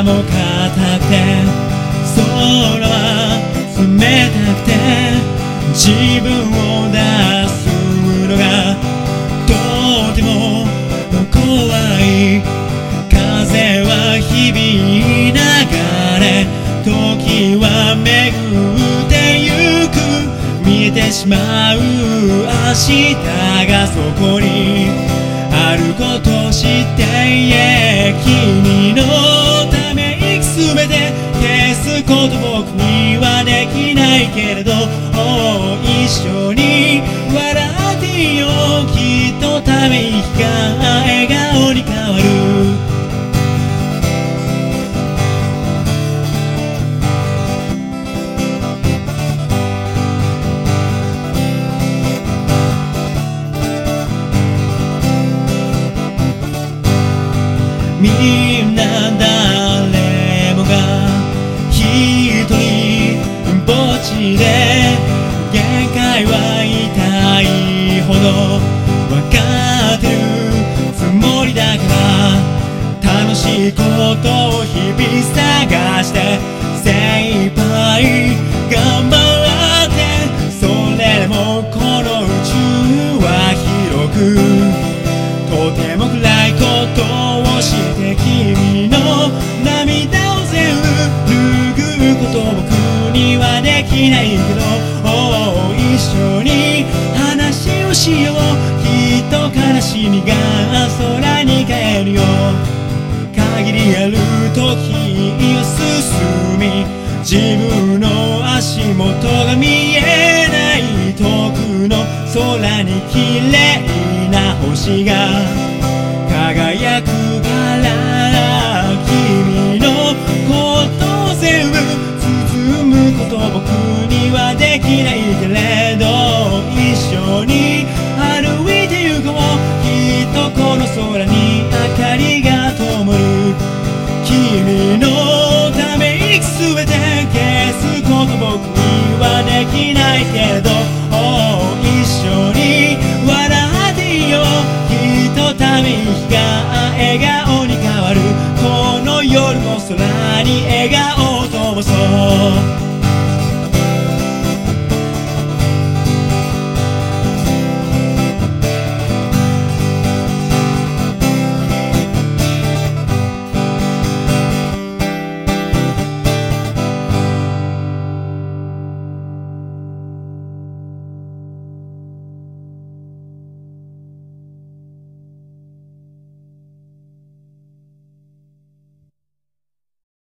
も硬くて空は冷たくて自分を出すのがとても怖い。風は響いながら時は巡ってゆく。見えてしまう明日がそこにあること知っていえ、君のため息すべて消すこと僕にはできないけれど、一緒に笑っていよう。きっとため息が笑顔に変わる。みんな誰もが一人ぼっちで限界は痛いほど分かってるつもりだから、楽しいことを日々探して精一杯頑張って、それでもこの宇宙は広くとても暗いことをして君の涙を全部拭うこと僕にはできないけど、一緒に話をしよう。きっと悲しみが空に帰るよ。限りある時を進み、自分の足元が見えない遠くの空に綺麗な星が輝くから、君のことを全部包むこと僕にはできないけれど、一緒に歩いてゆこう。きっとこの空に明かりが灯る。君のため息すべて消すこと僕にはできないけれど、一緒に笑っていよう。きっとため息が笑顔に変わる。この夜も空に笑顔を灯そう。